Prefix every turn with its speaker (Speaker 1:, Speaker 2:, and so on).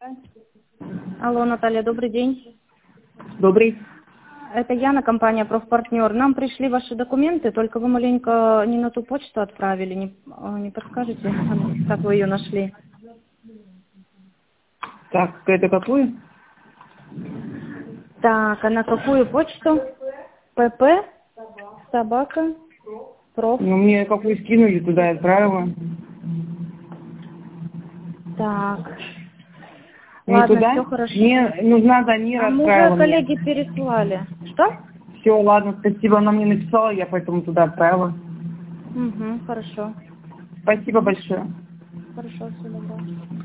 Speaker 1: Алло, Наталья, добрый день.
Speaker 2: Добрый.
Speaker 1: Это Яна, компания «Профпартнер». Нам пришли ваши документы, только вы маленько не на ту почту отправили. Не подскажете, как вы ее нашли?
Speaker 2: Так, это какую?
Speaker 1: Так, а на какую почту? pp собака проф.
Speaker 2: Ну, мне какую скинули, туда я отправила.
Speaker 1: Так.
Speaker 2: Не
Speaker 1: Ладно,
Speaker 2: туда?
Speaker 1: все хорошо.
Speaker 2: Мне нужна Данира,
Speaker 1: А мы
Speaker 2: отправила
Speaker 1: уже
Speaker 2: мне.
Speaker 1: коллеги переслали. Что?
Speaker 2: Все, ладно, спасибо, она мне написала, я поэтому туда отправила.
Speaker 1: Угу, хорошо.
Speaker 2: Спасибо большое.
Speaker 1: Хорошо, всего доброго.